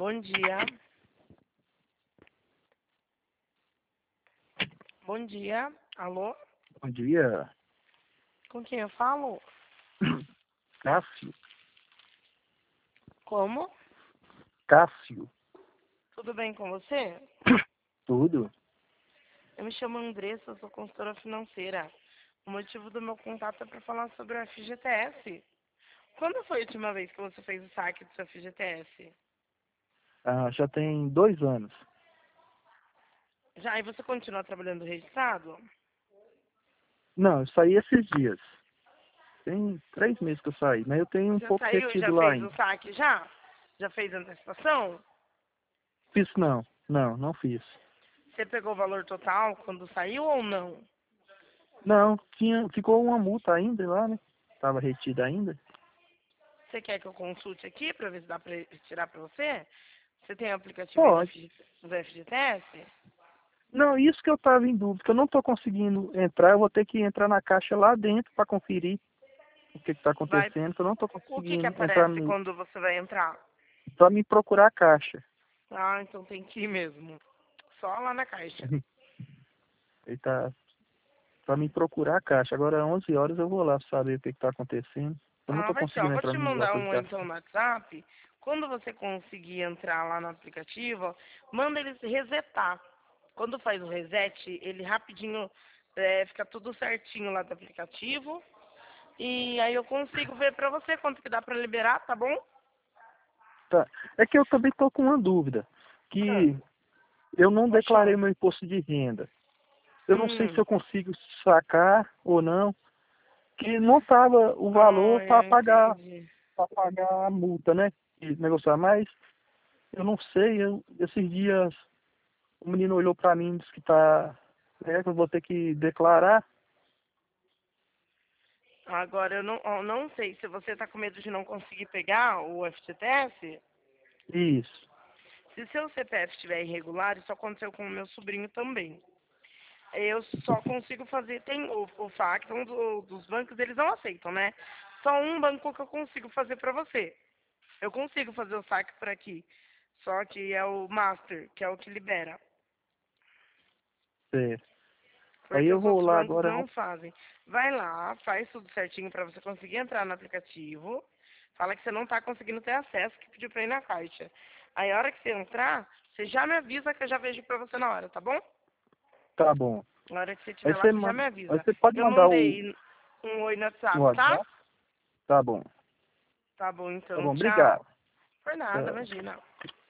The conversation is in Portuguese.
Bom dia. Bom dia. Alô? Bom dia, Com quem eu falo? Cássio. Como? Cássio, Tudo bem com você? tudo? Eu me chamo Andressa, sou consultora financeira. O motivo do meu contato é para falar sobre o FGTS. Quando foi a última vez que você fez o saque do seu FGTS? Já tem 2 anos. Já, e você continua trabalhando registrado? Não, eu saí esses dias. Tem 3 meses que eu saí, mas eu tenho um Já pouco saiu e retido já lá fez o ainda. saque já? Já fez a antecipação? Fiz não, não fiz. Você pegou o valor total quando saiu ou não? Não, ficou uma multa ainda lá, né? Tava retida ainda. Você quer que eu consulte aqui para ver se dá para tirar para você? Você tem o aplicativo aí Pode. do FGTS? Não, isso que eu tava em dúvida, que eu não tô conseguindo entrar, eu vou ter que entrar na caixa lá dentro para conferir o que tá Vai. acontecendo, que eu não tô O que conseguindo entrar aparece quando você vai entrar? para me procurar a caixa. Ah, então tem que ir mesmo. Só lá na caixa. Ele tá para me procurar a caixa. Agora, 11 horas, eu vou lá saber o que está acontecendo. Eu não Ah, estou vai ser, ó. conseguindo Vou entrar te no meu mandar um então aplicativo. no WhatsApp. Quando você conseguir entrar lá no aplicativo, ó, manda ele resetar. Quando faz o reset, ele rapidinho fica tudo certinho lá do aplicativo. E aí eu consigo ver pra você quanto que dá pra liberar, tá bom? Tá. É que eu também estou com uma dúvida, Ah, que eu não pode declarei falar. meu imposto de renda. Eu não sei se Hum. eu consigo sacar ou não, que não estava o Ah, valor eu entendi. para pagar a multa, né? E negociar, mas eu não sei, esses dias o menino olhou para mim e disse que que eu vou ter que declarar. Agora eu não sei se você tá com medo de não conseguir pegar o FGTS. Isso. Se seu CPF estiver irregular, isso aconteceu com o meu sobrinho também. Eu só consigo fazer, tem o FAQ, então dos bancos eles não aceitam, né? Só um banco que eu consigo fazer pra você. Eu consigo fazer o saque por aqui. Só que é o Master, que é o que libera. É. Aí Porque eu os vou outros lá bancos agora. não fazem. Vai lá, faz tudo certinho pra você conseguir entrar no aplicativo. Fala que você não tá conseguindo ter acesso, que pediu pra ir na caixa. Aí a hora que você entrar, você já me avisa que eu já vejo pra você na hora, tá bom? Tá bom. Na hora que você Aí estiver lá, você você já me manda, aí avisa. você pode Eu mandar mandei um oi no o WhatsApp, tá? WhatsApp? Tá bom. Tá bom, Tá então. bom, obrigado. Tchau. Por nada, Tchau. imagina.